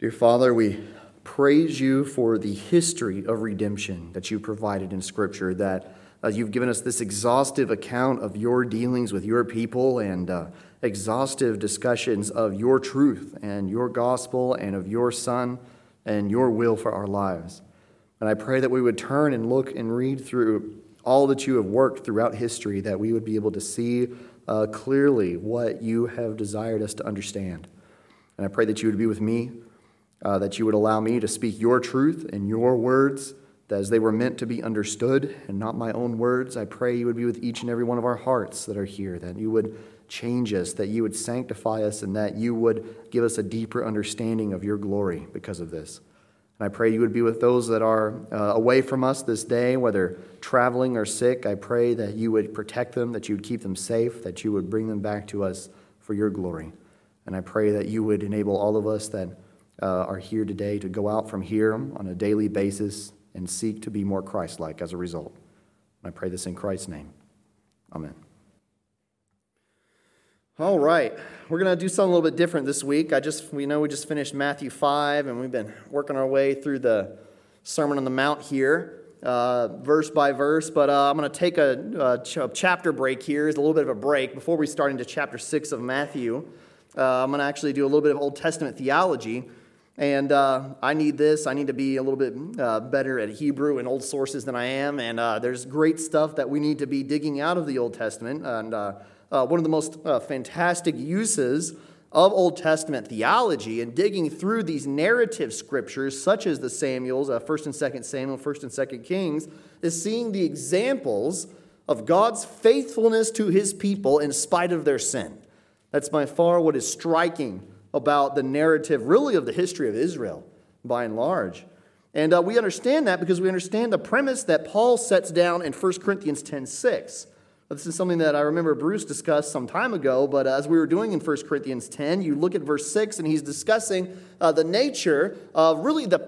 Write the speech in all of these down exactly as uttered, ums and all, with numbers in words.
Dear Father, we praise you for the history of redemption that you provided in Scripture, that uh, you've given us this exhaustive account of your dealings with your people and uh, exhaustive discussions of your truth and your gospel and of your Son and your will for our lives. And I pray that we would turn and look and read through all that you have worked throughout history, that we would be able to see uh, clearly what you have desired us to understand. And I pray that you would be with me, uh, that you would allow me to speak your truth and your words as they were meant to be understood and not my own words. I pray you would be with each and every one of our hearts that are here, that you would change us, that you would sanctify us, and that you would give us a deeper understanding of your glory because of this. And I pray you would be with those that are uh, away from us this day, whether traveling or sick. I pray that you would protect them, that you would keep them safe, that you would bring them back to us for your glory. And I pray that you would enable all of us that uh, are here today to go out from here on a daily basis and seek to be more Christ-like as a result. And I pray this in Christ's name. Amen. All right, we're going to do something a little bit different this week. I just, we know we just finished Matthew five, and we've been working our way through the Sermon on the Mount here, uh, verse by verse. But uh, I'm going to take a, a, ch- a chapter break here. It's a little bit of a break before we start into chapter six of Matthew. Uh, I'm going to actually do a little bit of Old Testament theology. And uh, I need this. I need to be a little bit uh, better at Hebrew and old sources than I am. And uh, there's great stuff that we need to be digging out of the Old Testament. And uh, uh, one of the most uh, fantastic uses of Old Testament theology and digging through these narrative scriptures, such as the Samuels, uh, First and Second Samuel, First and Second Kings, is seeing the examples of God's faithfulness to his people in spite of their sin. That's by far what is striking about the narrative, really, of the history of Israel, by and large. And uh, we understand that because we understand the premise that Paul sets down in First Corinthians ten six. This is something that I remember Bruce discussed some time ago, but as we were doing in First Corinthians ten, you look at verse six, and he's discussing uh, the nature of really the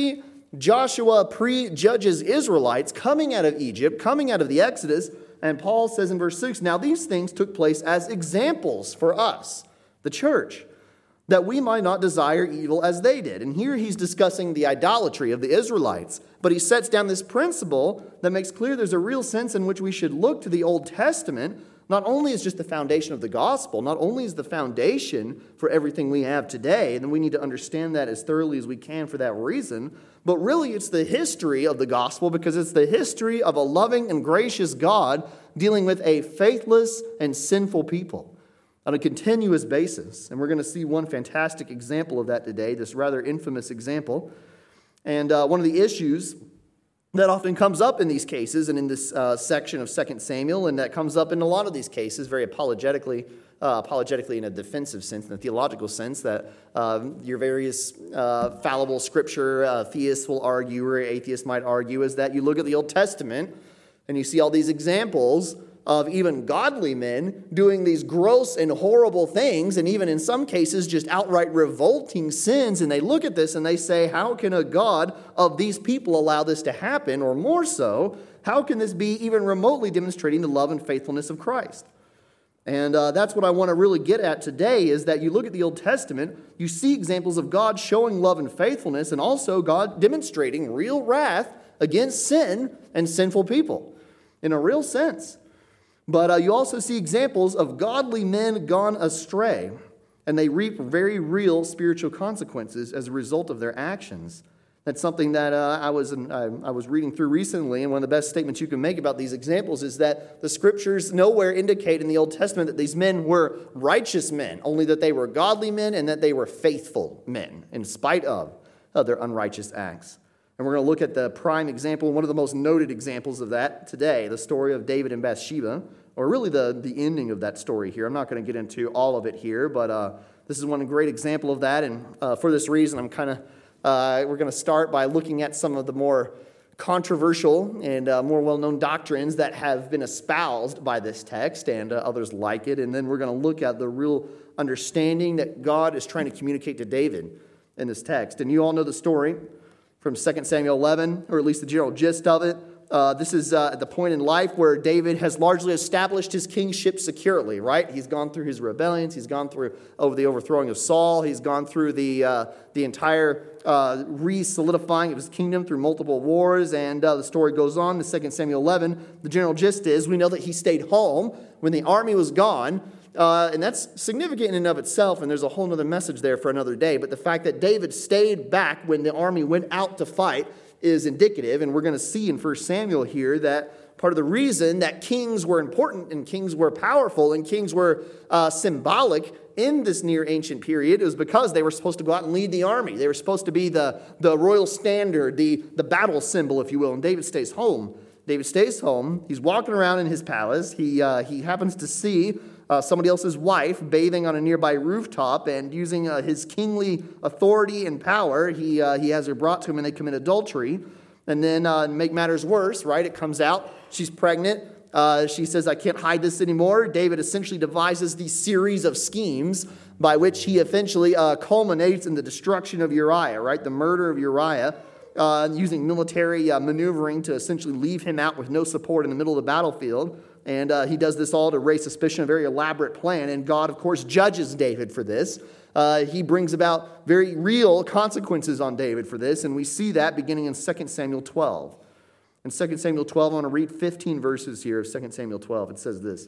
pre-Joshua, pre-Judges Israelites coming out of Egypt, coming out of the Exodus. And Paul says in verse six, now these things took place as examples for us, the church, that we might not desire evil as they did. And here he's discussing the idolatry of the Israelites. But he sets down this principle that makes clear there's a real sense in which we should look to the Old Testament, not only as just the foundation of the gospel, not only as the foundation for everything we have today, and then we need to understand that as thoroughly as we can for that reason, but really it's the history of the gospel because it's the history of a loving and gracious God dealing with a faithless and sinful people on a continuous basis. And we're going to see one fantastic example of that today, this rather infamous example. And uh, one of the issues that often comes up in these cases and in this uh, section of Second Samuel, and that comes up in a lot of these cases very apologetically, uh, apologetically in a defensive sense, in a theological sense, that uh, your various uh, fallible scripture uh, theists will argue, or atheists might argue, is that you look at the Old Testament and you see all these examples of even godly men doing these gross and horrible things, and even in some cases just outright revolting sins, and they look at this and they say, how can a God of these people allow this to happen? Or more so, how can this be even remotely demonstrating the love and faithfulness of Christ? And uh, that's what I want to really get at today, is that you look at the Old Testament, you see examples of God showing love and faithfulness, and also God demonstrating real wrath against sin and sinful people in a real sense. But uh, you also see examples of godly men gone astray, and they reap very real spiritual consequences as a result of their actions. That's something that uh, I was I, I was reading through recently, and one of the best statements you can make about these examples is that the scriptures nowhere indicate in the Old Testament that these men were righteous men, only that they were godly men and that they were faithful men in spite of, of their unrighteous acts. And we're going to look at the prime example, one of the most noted examples of that today, the story of David and Bathsheba, or really the, the ending of that story here. I'm not going to get into all of it here, but uh, this is one great example of that. And uh, for this reason, I'm kind of uh, we're going to start by looking at some of the more controversial and uh, more well-known doctrines that have been espoused by this text, and uh, others like it. And then we're going to look at the real understanding that God is trying to communicate to David in this text. And you all know the story from Second Samuel eleven, or at least the general gist of it, uh, this is uh, at the point in life where David has largely established his kingship securely, right? He's gone through his rebellions. He's gone through over the overthrowing of Saul. He's gone through the uh, the entire uh, re-solidifying of his kingdom through multiple wars. And uh, the story goes on in Second Samuel eleven. The general gist is we know that he stayed home when the army was gone. Uh, and that's significant in and of itself, and there's a whole other message there for another day. But the fact that David stayed back when the army went out to fight is indicative, and we're going to see in First Samuel here that part of the reason that kings were important and kings were powerful and kings were uh, symbolic in this near ancient period was because they were supposed to go out and lead the army. They were supposed to be the, the royal standard, the, the battle symbol, if you will, and David stays home. David stays home. He's walking around in his palace. He, uh, he happens to see Uh, somebody else's wife bathing on a nearby rooftop, and using uh, his kingly authority and power, he uh, he has her brought to him, and they commit adultery. And then, uh, make matters worse, right? It comes out she's pregnant. Uh, she says, "I can't hide this anymore." David essentially devises these series of schemes by which he eventually uh, culminates in the destruction of Uriah, right? The murder of Uriah, uh, using military uh, maneuvering to essentially leave him out with no support in the middle of the battlefield. And uh, he does this all to raise suspicion, a very elaborate plan. And God, of course, judges David for this. Uh, he brings about very real consequences on David for this. And we see that beginning in Second Samuel twelve. In Second Samuel twelve, I want to read fifteen verses here of Second Samuel twelve. It says this.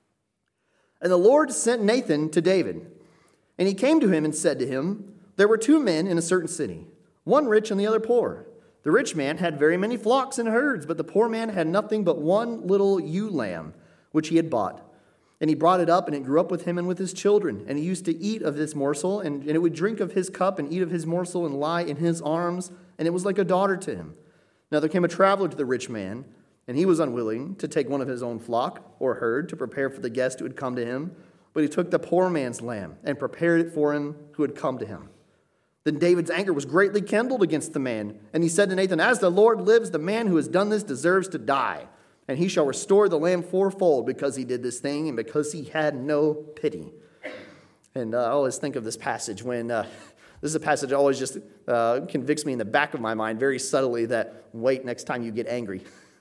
"And the Lord sent Nathan to David. And he came to him and said to him, There were two men in a certain city, one rich and the other poor. The rich man had very many flocks and herds, but the poor man had nothing but one little ewe lamb, which he had bought. And he brought it up, and it grew up with him and with his children. And he used to eat of this morsel, and, and it would drink of his cup and eat of his morsel and lie in his arms, and it was like a daughter to him. Now there came a traveler to the rich man, and he was unwilling to take one of his own flock or herd to prepare for the guest who had come to him. But he took the poor man's lamb and prepared it for him who had come to him. Then David's anger was greatly kindled against the man. And he said to Nathan, As the Lord lives, the man who has done this deserves to die. And he shall restore the lamb fourfold because he did this thing and because he had no pity. And uh, I always think of this passage when, uh, this is a passage that always just uh, convicts me in the back of my mind very subtly that wait next time you get angry.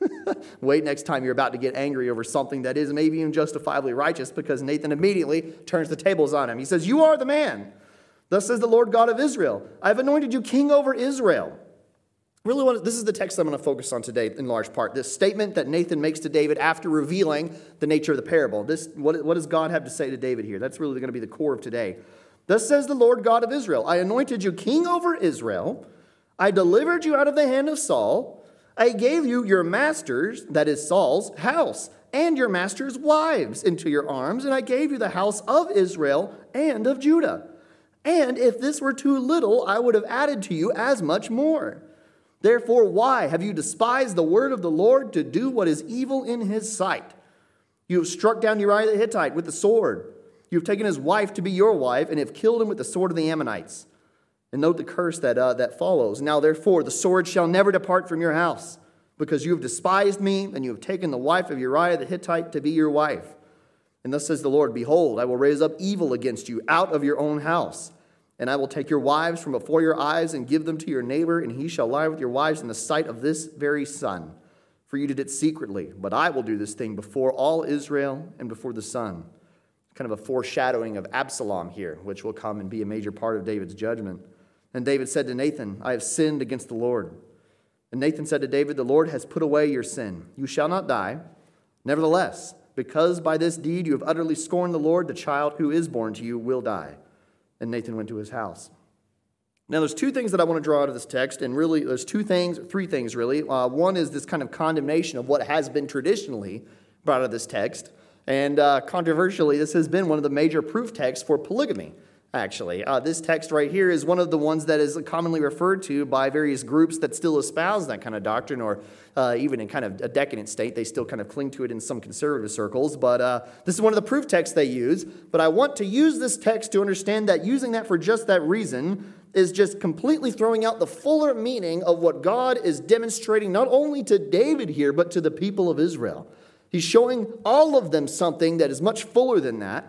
Wait next time you're about to get angry over something that is maybe even justifiably righteous, because Nathan immediately turns the tables on him. He says, You are the man. Thus says the Lord God of Israel, I have anointed you king over Israel. Really, want to, this is the text I'm going to focus on today in large part. This statement that Nathan makes to David after revealing the nature of the parable. This, what, what does God have to say to David here? That's really going to be the core of today. Thus says the Lord God of Israel, I anointed you king over Israel. I delivered you out of the hand of Saul. I gave you your master's, that is Saul's, house, and your master's wives into your arms, and I gave you the house of Israel and of Judah. And if this were too little, I would have added to you as much more. Therefore, why have you despised the word of the Lord to do what is evil in his sight? You have struck down Uriah the Hittite with the sword. You have taken his wife to be your wife and have killed him with the sword of the Ammonites. And note the curse that, uh, that follows. Now, therefore, the sword shall never depart from your house, because you have despised me, and you have taken the wife of Uriah the Hittite to be your wife. And thus says the Lord, Behold, I will raise up evil against you out of your own house. And I will take your wives from before your eyes and give them to your neighbor, and he shall lie with your wives in the sight of this very sun. For you did it secretly, but I will do this thing before all Israel and before the sun. Kind of a foreshadowing of Absalom here, which will come and be a major part of David's judgment. And David said to Nathan, I have sinned against the Lord. And Nathan said to David, The Lord has put away your sin. You shall not die. Nevertheless, because by this deed you have utterly scorned the Lord, the child who is born to you will die. And Nathan went to his house. Now, there's two things that I want to draw out of this text, and really, there's two things, three things really. Uh, one is this kind of condemnation of what has been traditionally brought out of this text, and uh, controversially, this has been one of the major proof texts for polygamy, actually. Uh, this text right here is one of the ones that is commonly referred to by various groups that still espouse that kind of doctrine, or uh, even in kind of a decadent state, they still kind of cling to it in some conservative circles. But uh, this is one of the proof texts they use. But I want to use this text to understand that using that for just that reason is just completely throwing out the fuller meaning of what God is demonstrating not only to David here, but to the people of Israel. He's showing all of them something that is much fuller than that.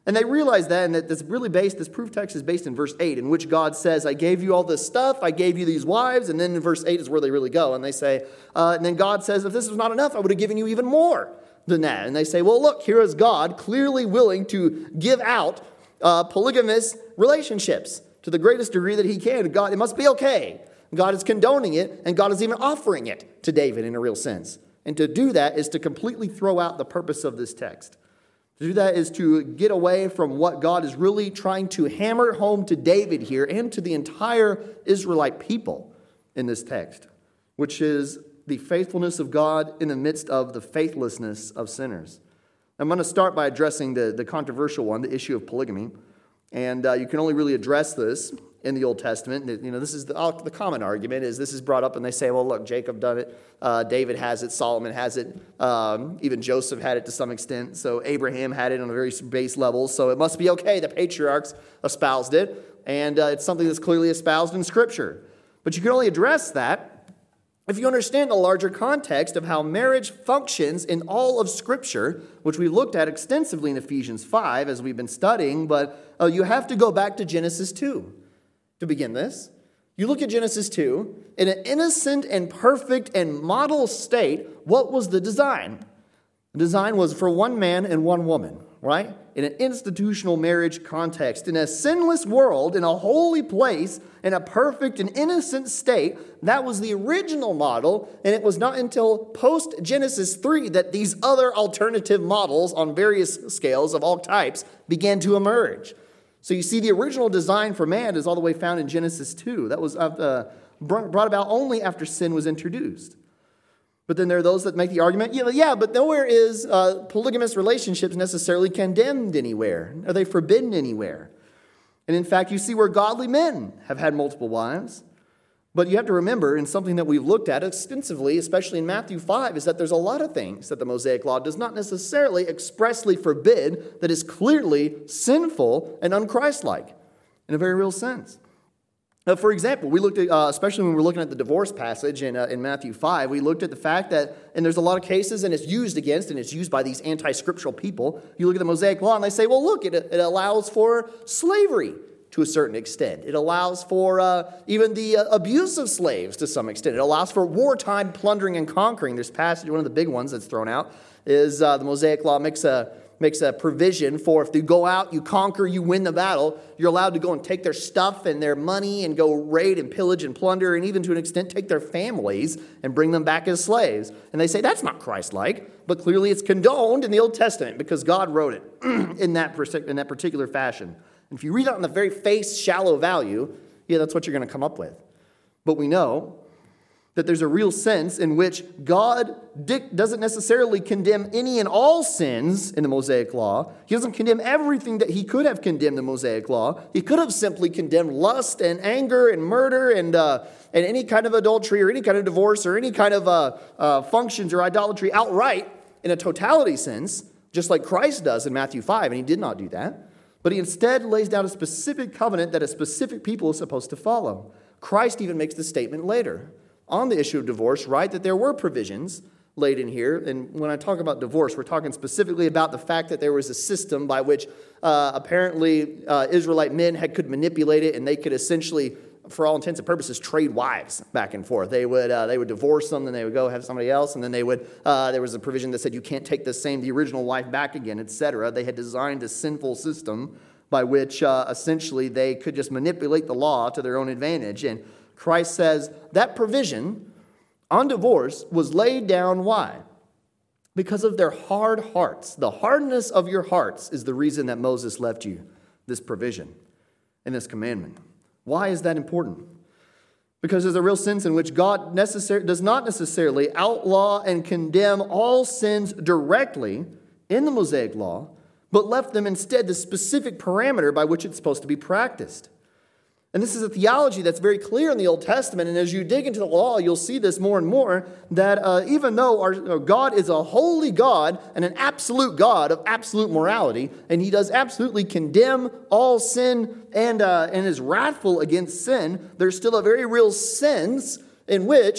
And they realize that, and that this really based, this proof text is based in verse eight, in which God says, I gave you all this stuff, I gave you these wives, and then in verse eight is where they really go. And they say, uh, and then God says, if this was not enough, I would have given you even more than that. And they say, well, look, here is God clearly willing to give out uh, polygamous relationships to the greatest degree that he can. God, it must be okay. God is condoning it, and God is even offering it to David in a real sense. And to do that is to completely throw out the purpose of this text. To do that is to get away from what God is really trying to hammer home to David here and to the entire Israelite people in this text, which is the faithfulness of God in the midst of the faithlessness of sinners. I'm going to start by addressing the, the controversial one, the issue of polygamy. And uh, you can only really address this in the Old Testament. You know, this is the, the common argument is this is brought up and they say, well, look, Jacob done it. Uh, David has it. Solomon has it. Um, even Joseph had it to some extent. So Abraham had it on a very base level. So it must be okay. The patriarchs espoused it. And uh, it's something that's clearly espoused in Scripture. But you can only address that if you understand the larger context of how marriage functions in all of Scripture, which we looked at extensively in Ephesians five as we've been studying, but uh, you have to go back to Genesis two to begin this. You look at Genesis two, in an innocent and perfect and model state, what was the design? The design was for one man and one woman, right? In an institutional marriage context, in a sinless world, in a holy place, in a perfect and innocent state. That was the original model, and it was not until post-Genesis three that these other alternative models on various scales of all types began to emerge. So you see, the original design for man is all the way found in Genesis two. That was uh, brought about only after sin was introduced. But then there are those that make the argument, yeah, yeah but nowhere is uh, polygamous relationships necessarily condemned anywhere. Are they forbidden anywhere? And in fact, you see where godly men have had multiple wives. But you have to remember, and something that we've looked at extensively, especially in Matthew five, is that there's a lot of things that the Mosaic Law does not necessarily expressly forbid that is clearly sinful and unchristlike in a very real sense. Now, for example, we looked at, uh, especially when we were looking at the divorce passage in, uh, in Matthew five, we looked at the fact that, and there's a lot of cases, and it's used against, and it's used by these anti-scriptural people. You look at the Mosaic Law, and they say, well, look, it, it allows for slavery to a certain extent. It allows for uh, even the uh, abuse of slaves to some extent. It allows for wartime plundering and conquering. There's passage, one of the big ones that's thrown out, is uh, the Mosaic Law makes a makes a provision for if you go out, you conquer, you win the battle, you're allowed to go and take their stuff and their money and go raid and pillage and plunder and even to an extent take their families and bring them back as slaves. And they say that's not Christ-like, but clearly it's condoned in the Old Testament because God wrote it in that, in that particular fashion. And if you read it on the very face, shallow value, yeah, that's what you're going to come up with. But we know that there's a real sense in which God doesn't necessarily condemn any and all sins in the Mosaic Law. He doesn't condemn everything that he could have condemned in the Mosaic Law. He could have simply condemned lust and anger and murder and uh, and any kind of adultery or any kind of divorce or any kind of uh, uh, functions or idolatry outright in a totality sense, just like Christ does in Matthew five, and he did not do that. But he instead lays down a specific covenant that a specific people is supposed to follow. Christ even makes the statement later on the issue of divorce, right, that there were provisions laid in here. And when I talk about divorce, we're talking specifically about the fact that there was a system by which uh, apparently uh, Israelite men had could manipulate it, and they could essentially, for all intents and purposes, trade wives back and forth. They would uh, they would divorce them, then they would go have somebody else, and then they would, uh, there was a provision that said you can't take the same, the original wife back again, et cetera. They had designed a sinful system by which uh, essentially they could just manipulate the law to their own advantage. And Christ says that provision on divorce was laid down, why? Because of their hard hearts. The hardness of your hearts is the reason that Moses left you this provision and this commandment. Why is that important? Because there's a real sense in which God necessar- does not necessarily outlaw and condemn all sins directly in the Mosaic Law, but left them instead the specific parameter by which it's supposed to be practiced. And this is a theology that's very clear in the Old Testament. And as you dig into the law, you'll see this more and more, that uh, even though our, our God is a holy God and an absolute God of absolute morality, and he does absolutely condemn all sin and, uh, and is wrathful against sin, there's still a very real sense in which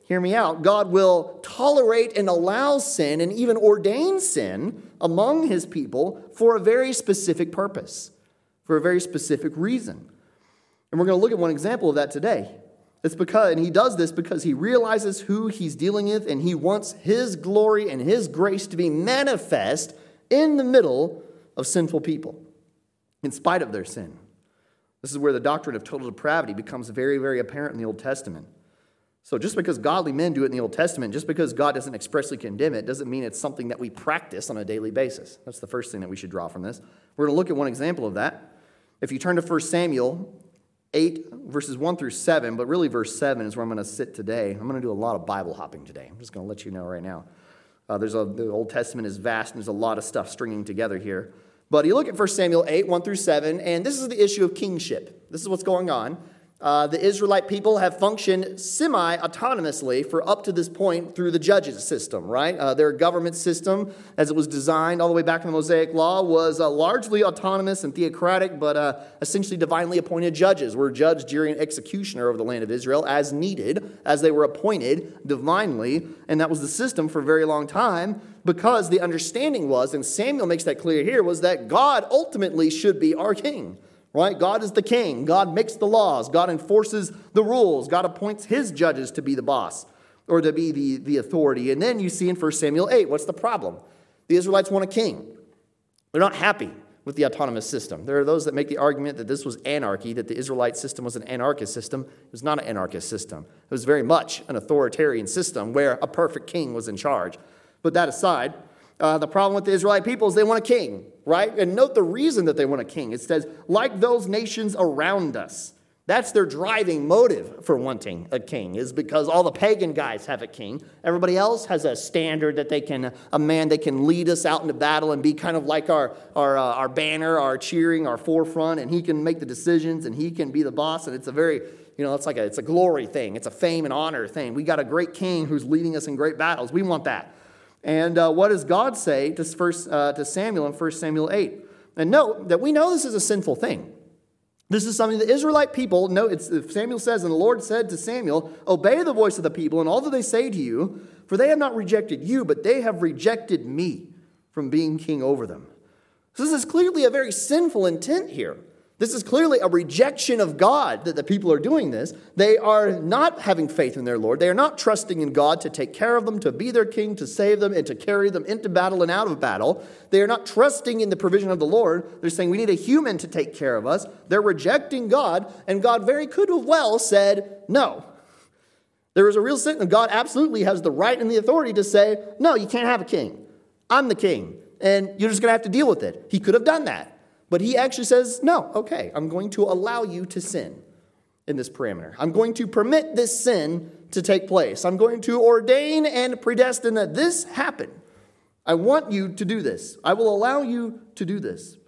hear me out, God will tolerate and allow sin and even ordain sin among his people for a very specific purpose, for a very specific reason. And we're going to look at one example of that today. It's because, and he does this because he realizes who he's dealing with, and he wants his glory and his grace to be manifest in the middle of sinful people, in spite of their sin. This is where the doctrine of total depravity becomes very, very apparent in the Old Testament. So just because godly men do it in the Old Testament, just because God doesn't expressly condemn it, doesn't mean it's something that we practice on a daily basis. That's the first thing that we should draw from this. We're going to look at one example of that. If you turn to First Samuel eight, verses one through seven, but really verse seven is where I'm going to sit today. I'm going to do a lot of Bible hopping today. I'm just going to let you know right now. Uh, there's a, the Old Testament is vast, and there's a lot of stuff stringing together here. But you look at First Samuel eight, one through seven, and this is the issue of kingship. This is what's going on. Uh, the Israelite people have functioned semi-autonomously for up to this point through the judges system, right? Uh, their government system, as it was designed all the way back in the Mosaic Law, was uh, largely autonomous and theocratic, but uh, essentially divinely appointed judges were judged during executioner over the land of Israel as needed, as they were appointed divinely, and that was the system for a very long time, because the understanding was, and Samuel makes that clear here, was that God ultimately should be our king. Right? God is the king. God makes the laws. God enforces the rules. God appoints his judges to be the boss or to be the, the authority. And then you see in First Samuel eight, what's the problem? The Israelites want a king. They're not happy with the autonomous system. There are those that make the argument that this was anarchy, that the Israelite system was an anarchist system. It was not an anarchist system. It was very much an authoritarian system where a perfect king was in charge. But that aside, Uh, the problem with the Israelite people is they want a king, right? And note the reason that they want a king. It says, like those nations around us. That's their driving motive for wanting a king, is because all the pagan guys have a king. Everybody else has a standard that they can, a man that can lead us out into battle and be kind of like our, our, uh, our banner, our cheering, our forefront, and he can make the decisions and he can be the boss. And it's a very, you know, it's like a, it's a glory thing. It's a fame and honor thing. We got a great king who's leading us in great battles. We want that. And uh, what does God say to, first, uh, to Samuel in First Samuel eight? And note that we know this is a sinful thing. This is something the Israelite people know. It's, Samuel says, and the Lord said to Samuel, obey the voice of the people and all that they say to you, for they have not rejected you, but they have rejected me from being king over them. So this is clearly a very sinful intent here. This is clearly a rejection of God that the people are doing this. They are not having faith in their Lord. They are not trusting in God to take care of them, to be their king, to save them, and to carry them into battle and out of battle. They are not trusting in the provision of the Lord. They're saying we need a human to take care of us. They're rejecting God, and God very could have well said no. There is a real sin, and God absolutely has the right and the authority to say, no, you can't have a king. I'm the king, and you're just going to have to deal with it. He could have done that. But he actually says, no, okay, I'm going to allow you to sin in this parameter. I'm going to permit this sin to take place. I'm going to ordain and predestine that this happen. I want you to do this. I will allow you to do this.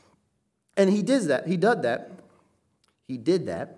And he did that. He did that. He did that.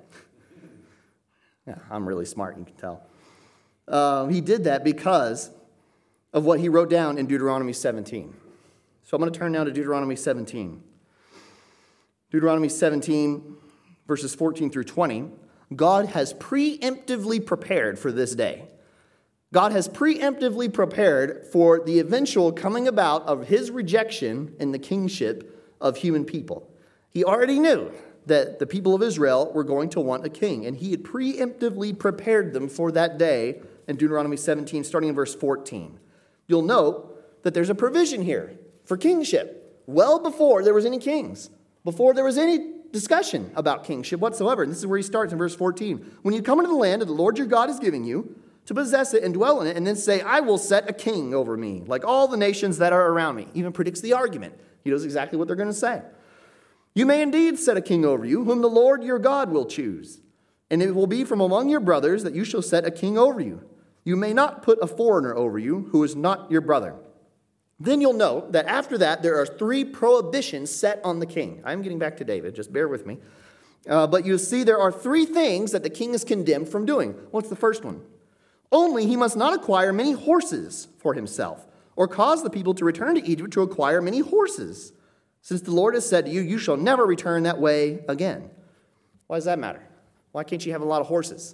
Yeah, I'm really smart, you can tell. Uh, he did that because of what he wrote down in Deuteronomy seventeen. So I'm going to turn now to Deuteronomy seventeen. Deuteronomy seventeen, verses fourteen through twenty, God has preemptively prepared for this day. God has preemptively prepared for the eventual coming about of his rejection in the kingship of human people. He already knew that the people of Israel were going to want a king, and he had preemptively prepared them for that day in Deuteronomy seventeen, starting in verse fourteen. You'll note that there's a provision here for kingship well before there was any kings. Before there was any discussion about kingship whatsoever. And this is where he starts in verse fourteen. When you come into the land that the Lord your God is giving you, to possess it and dwell in it, and then say, I will set a king over me, like all the nations that are around me. Even predicts the argument. He knows exactly what they're going to say. You may indeed set a king over you, whom the Lord your God will choose. And it will be from among your brothers that you shall set a king over you. You may not put a foreigner over you, who is not your brother. Then you'll note that after that, there are three prohibitions set on the king. I'm getting back to David, just bear with me. Uh, but you'll see there are three things that the king is condemned from doing. What's the first one? Only he must not acquire many horses for himself, or cause the people to return to Egypt to acquire many horses, since the Lord has said to you, you shall never return that way again. Why does that matter? Why can't you have a lot of horses?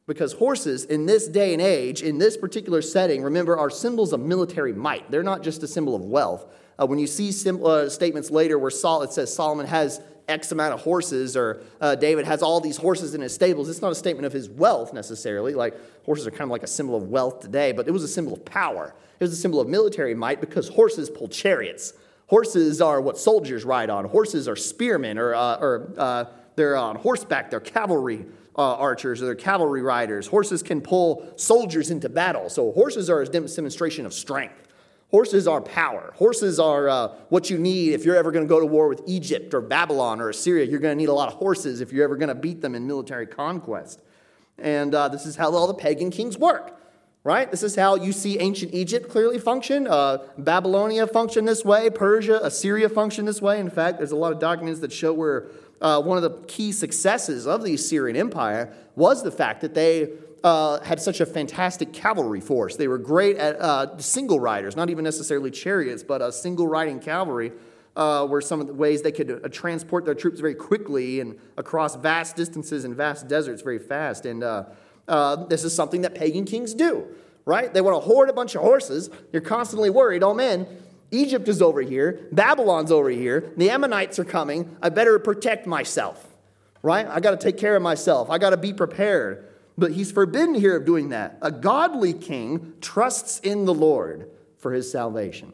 Because horses in this day and age, in this particular setting, remember, are symbols of military might. They're not just a symbol of wealth. Uh, when you see sim- uh, statements later where Sol- it says Solomon has X amount of horses, or uh, David has all these horses in his stables, it's not a statement of his wealth necessarily. Like, horses are kind of like a symbol of wealth today, but it was a symbol of power. It was a symbol of military might because horses pull chariots. Horses are what soldiers ride on. Horses are spearmen, or, uh, or uh, they're on horseback. They're cavalry uh, archers, or they're cavalry riders. Horses can pull soldiers into battle. So horses are a demonstration of strength. Horses are power. Horses are uh, what you need if you're ever going to go to war with Egypt or Babylon or Assyria. You're going to need a lot of horses if you're ever going to beat them in military conquest. And uh, this is how all the pagan kings work, right? This is how you see ancient Egypt clearly function. Uh, Babylonia function this way. Persia, Assyria function this way. In fact, there's a lot of documents that show where uh, one of the key successes of the Assyrian Empire was the fact that they Uh, had such a fantastic cavalry force. They were great at uh, single riders, not even necessarily chariots, but uh, single riding cavalry uh, were some of the ways they could uh, transport their troops very quickly and across vast distances and vast deserts very fast. And uh, uh, this is something that pagan kings do, right? They want to hoard a bunch of horses. You're constantly worried, oh man, Egypt is over here, Babylon's over here, the Ammonites are coming, I better protect myself, right? I got to take care of myself. I got to be prepared. But he's forbidden here of doing that. A godly king trusts in the Lord for his salvation.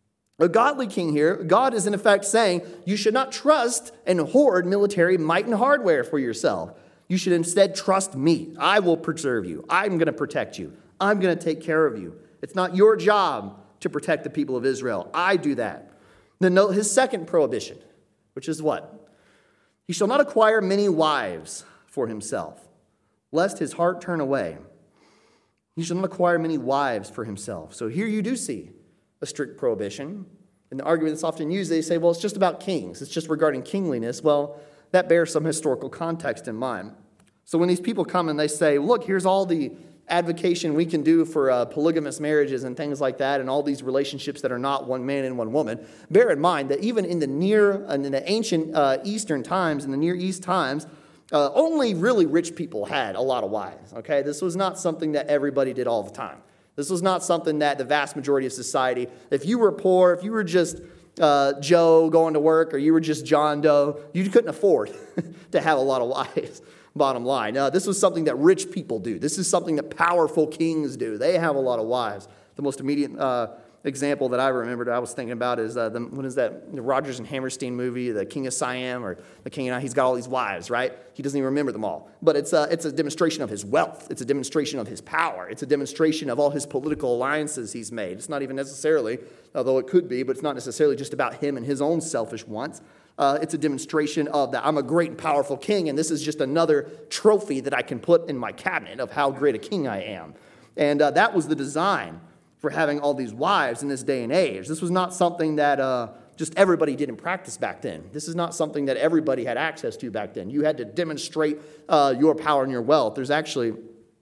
A godly king here, God is in effect saying, you should not trust and hoard military might and hardware for yourself. You should instead trust me. I will preserve you. I'm going to protect you. I'm going to take care of you. It's not your job to protect the people of Israel. I do that. Then note his second prohibition, which is what? He shall not acquire many wives for himself, lest his heart turn away. He shall not acquire many wives for himself. So here you do see a strict prohibition. And the argument that's often used, they say, well, it's just about kings. It's just regarding kingliness. Well, that bears some historical context in mind. So when these people come and they say, look, here's all the advocation we can do for uh, polygamous marriages and things like that, and all these relationships that are not one man and one woman, bear in mind that even in the near, uh, in the ancient uh, Eastern times, in the Near East times, Uh, only really rich people had a lot of wives, okay? This was not something that everybody did all the time. This was not something that the vast majority of society, if you were poor, if you were just uh, Joe going to work, or you were just John Doe, you couldn't afford to have a lot of wives, bottom line. Uh, this was something that rich people do. This is something that powerful kings do. They have a lot of wives. The most immediate uh, example that I remembered I was thinking about is, uh, the, what is that, the Rodgers and Hammerstein movie, The King of Siam, or The King of, he's got all these wives, right? He doesn't even remember them all. But it's a, it's a demonstration of his wealth. It's a demonstration of his power. It's a demonstration of all his political alliances he's made. It's not even necessarily, although it could be, but it's not necessarily just about him and his own selfish wants. Uh, it's a demonstration of that I'm a great and powerful king, and this is just another trophy that I can put in my cabinet of how great a king I am. And uh, that was the design for having all these wives in this day and age. This was not something that uh, just everybody did in practice back then. This is not something that everybody had access to back then. You had to demonstrate uh, your power and your wealth. There's actually,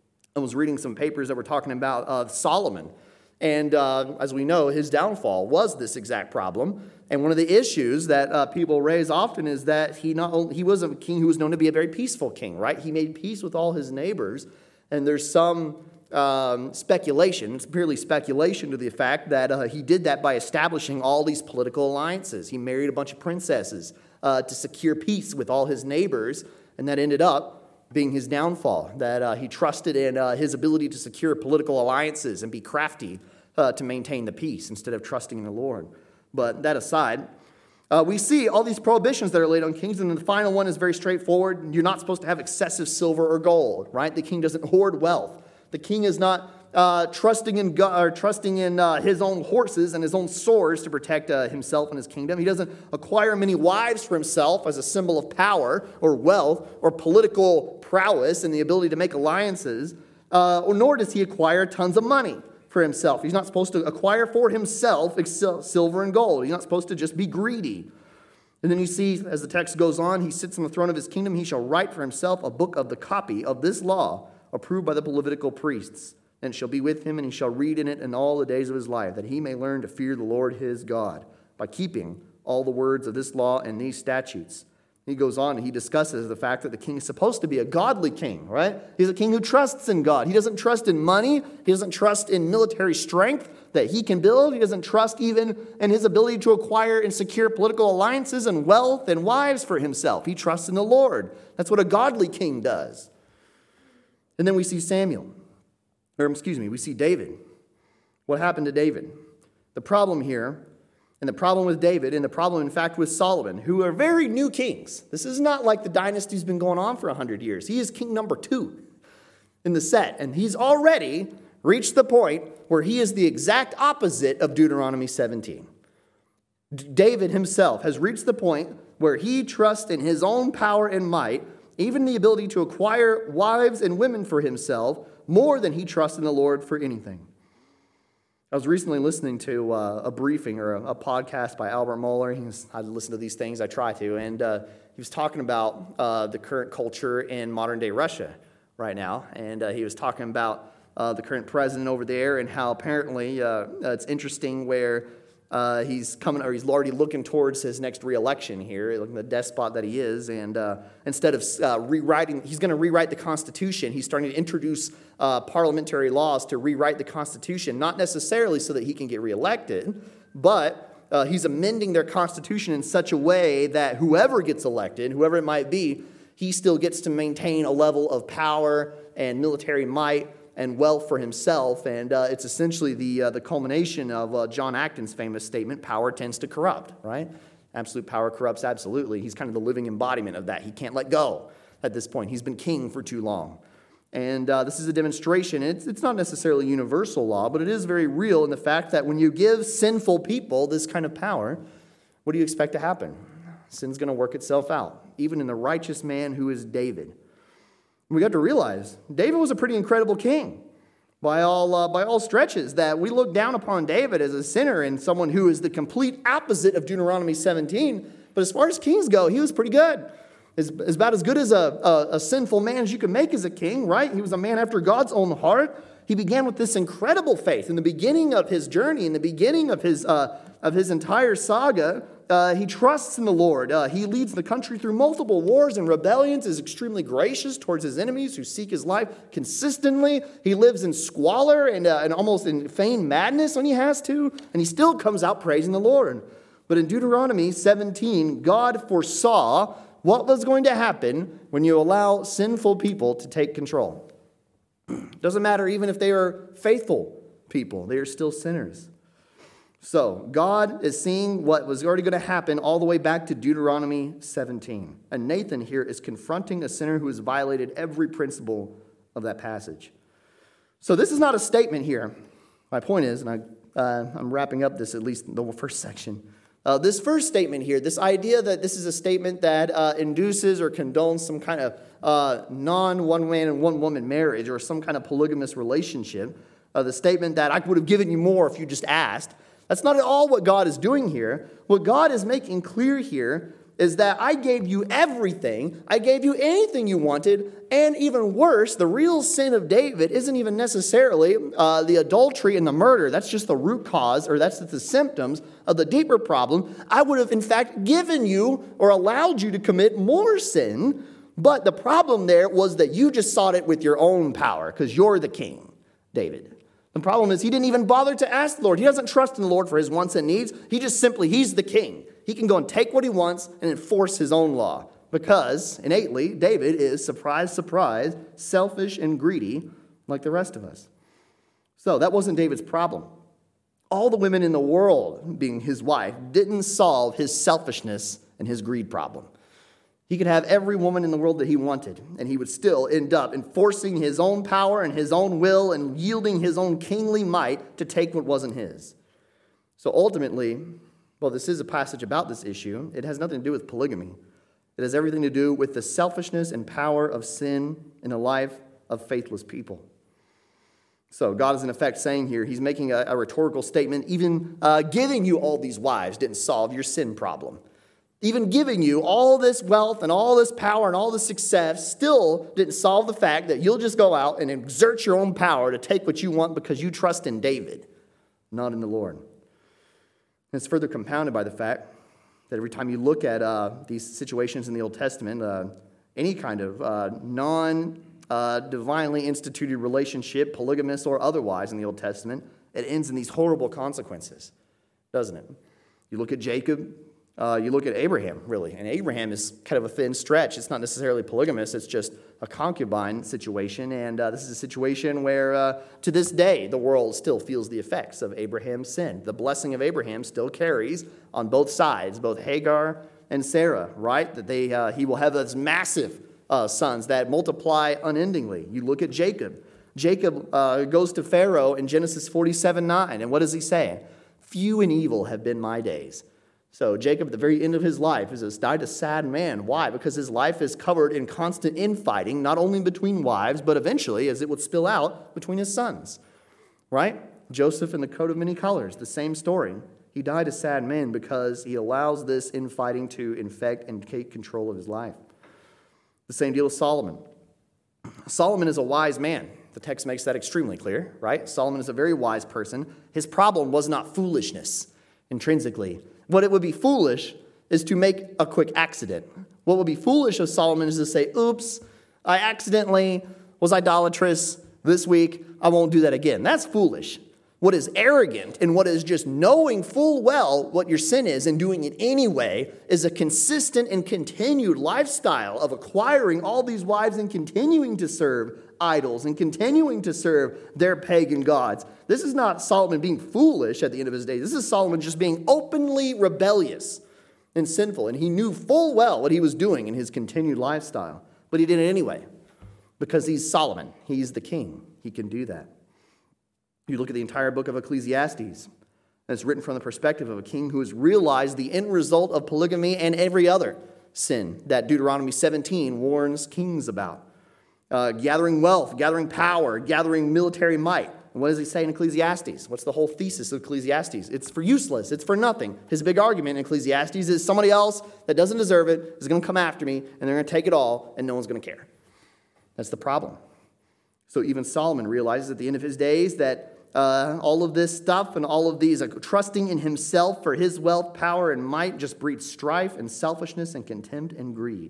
I was reading some papers that were talking about uh, Solomon. And uh, as we know, his downfall was this exact problem. And one of the issues that uh, people raise often is that he not only, he was a king who was known to be a very peaceful king, right? He made peace with all his neighbors. And there's some Um, speculation, it's purely speculation to the fact that uh, he did that by establishing all these political alliances. He married a bunch of princesses uh, to secure peace with all his neighbors, and that ended up being his downfall, that uh, he trusted in uh, his ability to secure political alliances and be crafty uh, to maintain the peace instead of trusting in the Lord. But that aside, uh, we see all these prohibitions that are laid on kings, and the final one is very straightforward. You're not supposed to have excessive silver or gold, right? The king doesn't hoard wealth. The king is not uh, trusting in God, or trusting in uh, his own horses and his own swords to protect uh, himself and his kingdom. He doesn't acquire many wives for himself as a symbol of power or wealth or political prowess and the ability to make alliances, uh, or nor does he acquire tons of money for himself. He's not supposed to acquire for himself silver and gold. He's not supposed to just be greedy. And then you see, as the text goes on, he sits on the throne of his kingdom. He shall write for himself a book of the copy of this law, approved by the Levitical priests, and shall be with him, and he shall read in it in all the days of his life, that he may learn to fear the Lord his God, by keeping all the words of this law and these statutes. He goes on and he discusses the fact that the king is supposed to be a godly king, right? He's a king who trusts in God. He doesn't trust in money. He doesn't trust in military strength that he can build. He doesn't trust even in his ability to acquire and secure political alliances and wealth and wives for himself. He trusts in the Lord. That's what a godly king does. And then we see Samuel, or excuse me, we see David. What happened to David? The problem here, and the problem with David, and the problem, in fact, with Solomon, who are very new kings. This is not like the dynasty's been going on for one hundred years. He is king number two in the set, and he's already reached the point where he is the exact opposite of Deuteronomy seventeen. David himself has reached the point where he trusts in his own power and might, even the ability to acquire wives and women for himself, more than he trusts in the Lord for anything. I was recently listening to uh, a briefing or a, a podcast by Albert Mohler. He was, I listen to these things, I try to, and uh, he was talking about uh, the current culture in modern-day Russia right now, and uh, he was talking about uh, the current president over there and how apparently uh, it's interesting where uh, he's coming, or he's already looking towards his next re-election here, looking at the despot that he is, and uh, instead of uh, rewriting, he's going to rewrite the Constitution. He's starting to introduce uh, parliamentary laws to rewrite the Constitution, not necessarily so that he can get reelected, but uh, he's amending their Constitution in such a way that whoever gets elected, whoever it might be, he still gets to maintain a level of power and military might and wealth for himself, and uh, it's essentially the uh, the culmination of uh, John Acton's famous statement, power tends to corrupt, right? Absolute power corrupts absolutely. He's kind of the living embodiment of that. He can't let go at this point. He's been king for too long. And uh, this is a demonstration. It's, it's not necessarily universal law, but it is very real in the fact that when you give sinful people this kind of power, what do you expect to happen? Sin's going to work itself out, even in the righteous man who is David. We got to realize David was a pretty incredible king by all uh, by all stretches, that we look down upon David as a sinner and someone who is the complete opposite of Deuteronomy seventeen. But as far as kings go, he was pretty good. As, as about as good as a, a, a sinful man as you could make as a king, right? He was a man after God's own heart. He began with this incredible faith. In the beginning of his journey, in the beginning of his uh, of his entire saga, uh, he trusts in the Lord. Uh, he leads the country through multiple wars and rebellions, is extremely gracious towards his enemies who seek his life consistently. He lives in squalor and, uh, and almost in feigned madness when he has to, and he still comes out praising the Lord. But in Deuteronomy seventeen, God foresaw what was going to happen when you allow sinful people to take control. Doesn't matter even if they are faithful people, they are still sinners. So God is seeing what was already going to happen all the way back to Deuteronomy seventeen. And Nathan here is confronting a sinner who has violated every principle of that passage. So this is not a statement here. My point is, and I, uh, I'm wrapping up this, at least the first section. Uh, this first statement here, this idea that this is a statement that uh, induces or condones some kind of uh, non-one-man and one-woman marriage or some kind of polygamous relationship, uh, the statement that I would have given you more if you just asked, that's not at all what God is doing here. What God is making clear here is that I gave you everything. I gave you anything you wanted. And even worse, the real sin of David isn't even necessarily uh, the adultery and the murder. That's just the root cause, or that's the symptoms of the deeper problem. I would have, in fact, given you or allowed you to commit more sin. But the problem there was that you just sought it with your own power because you're the king, David. The problem is he didn't even bother to ask the Lord. He doesn't trust in the Lord for his wants and needs. He just simply, he's the king. He can go and take what he wants and enforce his own law. Because, innately, David is, surprise, surprise, selfish and greedy like the rest of us. So that wasn't David's problem. All the women in the world, being his wife, didn't solve his selfishness and his greed problem. He could have every woman in the world that he wanted, and he would still end up enforcing his own power and his own will and yielding his own kingly might to take what wasn't his. So ultimately, well, this is a passage about this issue. It has nothing to do with polygamy. It has everything to do with the selfishness and power of sin in the life of faithless people. So God is in effect saying here, he's making a, a rhetorical statement, even uh, giving you all these wives didn't solve your sin problem. Even giving you all this wealth and all this power and all this success still didn't solve the fact that you'll just go out and exert your own power to take what you want because you trust in David, not in the Lord. And it's further compounded by the fact That every time you look at uh, these situations in the Old Testament, uh, any kind of uh, non-divinely uh, instituted relationship, polygamous or otherwise in the Old Testament, it ends in these horrible consequences, doesn't it? You look at Jacob, uh, you look at Abraham, really, and Abraham is kind of a thin stretch. It's not necessarily polygamous, it's just a concubine situation, and uh, this is a situation where, uh, to this day, the world still feels the effects of Abraham's sin. The blessing of Abraham still carries on both sides, both Hagar and Sarah, right? That they uh, he will have those massive uh, sons that multiply unendingly. You look at Jacob. Jacob uh, goes to Pharaoh in Genesis forty-seven nine, and what does he say? Few and evil have been my days. So Jacob, at the very end of his life, is died a sad man. Why? Because his life is covered in constant infighting, not only between wives, but eventually, as it would spill out, between his sons. Right? Joseph in the coat of many colors, the same story. He died a sad man because he allows this infighting to infect and take control of his life. The same deal with Solomon. Solomon is a wise man. The text makes that extremely clear, right? Solomon is a very wise person. His problem was not foolishness intrinsically. What it would be foolish is to make a quick accident. What would be foolish of Solomon is to say, oops, I accidentally was idolatrous this week. I won't do that again. That's foolish. What is arrogant and what is just knowing full well what your sin is and doing it anyway is a consistent and continued lifestyle of acquiring all these wives and continuing to serve idols and continuing to serve their pagan gods. This is not Solomon being foolish at the end of his days. This is Solomon just being openly rebellious and sinful. And he knew full well what he was doing in his continued lifestyle. But he did it anyway because he's Solomon. He's the king. He can do that. You look at the entire book of Ecclesiastes, and it's written from the perspective of a king who has realized the end result of polygamy and every other sin that Deuteronomy seventeen warns kings about. Uh, gathering wealth, gathering power, gathering military might. And what does he say in Ecclesiastes? What's the whole thesis of Ecclesiastes? It's for useless. It's for nothing. His big argument in Ecclesiastes is somebody else that doesn't deserve it is going to come after me, and they're going to take it all, and no one's going to care. That's the problem. So even Solomon realizes at the end of his days that Uh, all of this stuff and all of these, uh, trusting in himself for his wealth, power, and might just breeds strife and selfishness and contempt and greed.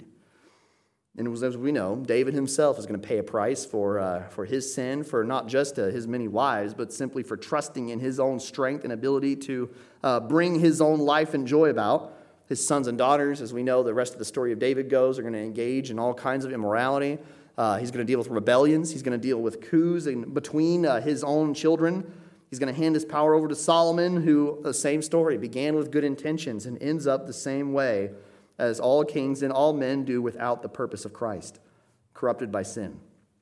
And as we know, David himself is going to pay a price for uh, for his sin, for not just uh, his many wives, but simply for trusting in his own strength and ability to uh, bring his own life and joy about. His sons and daughters, as we know, the rest of the story of David goes, are going to engage in all kinds of immorality. Uh, he's going to deal with rebellions. He's going to deal with coups in between uh, his own children. He's going to hand his power over to Solomon, who, the same story, began with good intentions and ends up the same way as all kings and all men do without the purpose of Christ, corrupted by sin.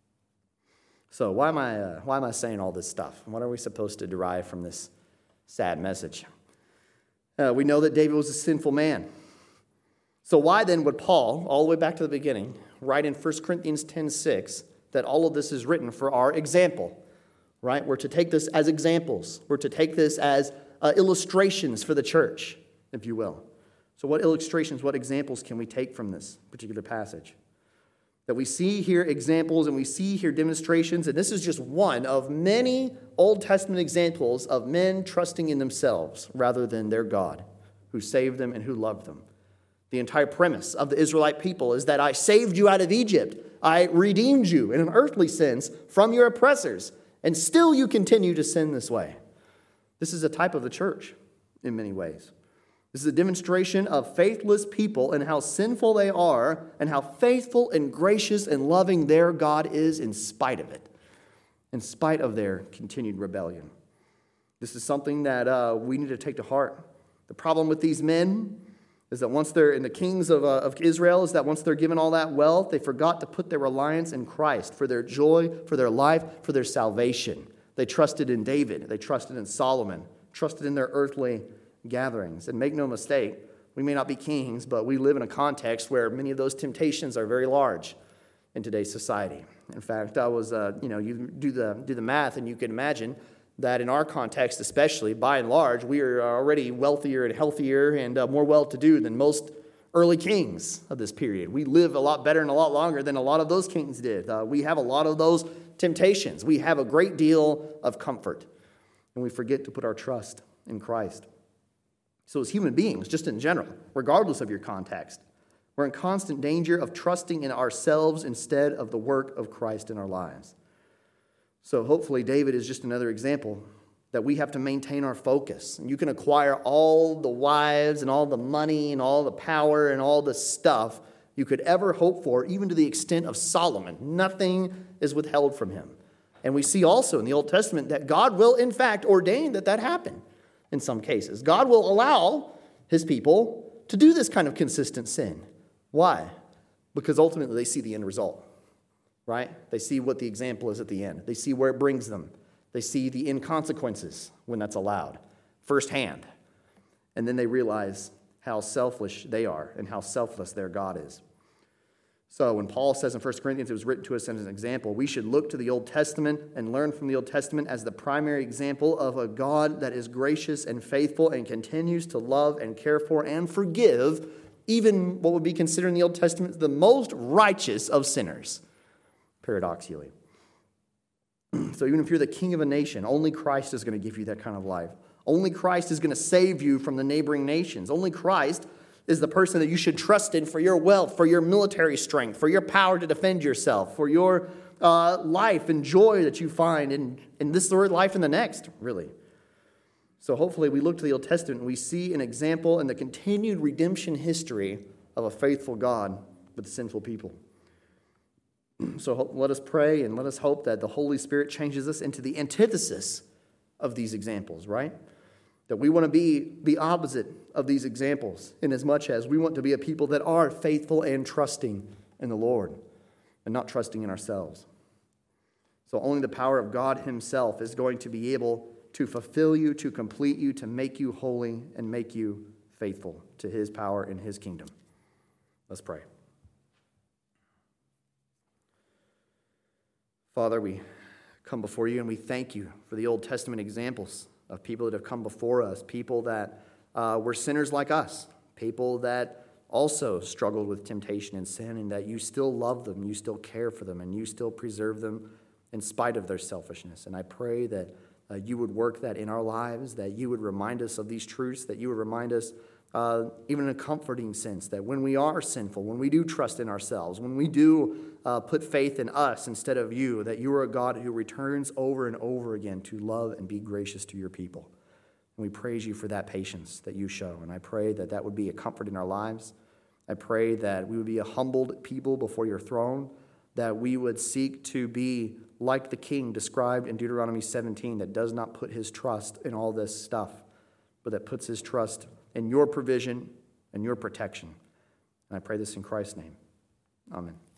So why am I uh, why am I saying all this stuff? What are we supposed to derive from this sad message? Uh, we know that David was a sinful man. So why then would Paul, all the way back to the beginning, write in First Corinthians ten six that all of this is written for our example, right? We're to take this as examples. We're to take this as uh, illustrations for the church, if you will. So what illustrations, what examples can we take from this particular passage? That we see here examples and we see here demonstrations, and this is just one of many Old Testament examples of men trusting in themselves rather than their God, who saved them and who loved them. The entire premise of the Israelite people is that I saved you out of Egypt. I redeemed you in an earthly sense from your oppressors. And still you continue to sin this way. This is a type of the church in many ways. This is a demonstration of faithless people and how sinful they are and how faithful and gracious and loving their God is in spite of it, in spite of their continued rebellion. This is something that uh, we need to take to heart. The problem with these men is that once they're in the kings of, uh, of Israel, is that once they're given all that wealth, they forgot to put their reliance in Christ for their joy, for their life, for their salvation. They trusted in David. They trusted in Solomon, trusted in their earthly gatherings. And make no mistake, we may not be kings, but we live in a context where many of those temptations are very large in today's society. In fact, I was, uh, you know, you do the do the math, and you can imagine that in our context especially, by and large, we are already wealthier and healthier and uh, more well-to-do than most early kings of this period. We live a lot better and a lot longer than a lot of those kings did. Uh, we have a lot of those temptations. We have a great deal of comfort, and we forget to put our trust in Christ. So as human beings, just in general, regardless of your context, we're in constant danger of trusting in ourselves instead of the work of Christ in our lives. So hopefully David is just another example that we have to maintain our focus. And you can acquire all the wives and all the money and all the power and all the stuff you could ever hope for, even to the extent of Solomon. Nothing is withheld from him. And we see also in the Old Testament that God will, in fact, ordain that that happen in some cases. God will allow his people to do this kind of consistent sin. Why? Because ultimately they see the end result, right? They see what the example is at the end. They see where it brings them. They see the inconsequences when that's allowed firsthand. And then they realize how selfish they are and how selfless their God is. So when Paul says in First Corinthians it was written to us as an example, we should look to the Old Testament and learn from the Old Testament as the primary example of a God that is gracious and faithful and continues to love and care for and forgive even what would be considered in the Old Testament the most righteous of sinners, paradoxically. So even if you're the king of a nation, only Christ is going to give you that kind of life. Only Christ is going to save you from the neighboring nations. Only Christ is the person that you should trust in for your wealth, for your military strength, for your power to defend yourself, for your uh, life and joy that you find in, in this life and the next, really. So hopefully we look to the Old Testament and we see an example in the continued redemption history of a faithful God with sinful people. So let us pray and let us hope that the Holy Spirit changes us into the antithesis of these examples, right? That we want to be the opposite of these examples in as much as we want to be a people that are faithful and trusting in the Lord and not trusting in ourselves. So only the power of God himself is going to be able to fulfill you, to complete you, to make you holy and make you faithful to his power and his kingdom. Let's pray. Father, we come before you and we thank you for the Old Testament examples of people that have come before us, people that uh, were sinners like us, people that also struggled with temptation and sin, and that you still love them, you still care for them, and you still preserve them in spite of their selfishness. And I pray that uh, you would work that in our lives, that you would remind us of these truths, that you would remind us Uh, even in a comforting sense, that when we are sinful, when we do trust in ourselves, when we do uh, put faith in us instead of you, that you are a God who returns over and over again to love and be gracious to your people. And we praise you for that patience that you show. And I pray that that would be a comfort in our lives. I pray that we would be a humbled people before your throne, that we would seek to be like the king described in Deuteronomy seventeen, that does not put his trust in all this stuff, but that puts his trust in your provision and your protection. And I pray this in Christ's name. Amen.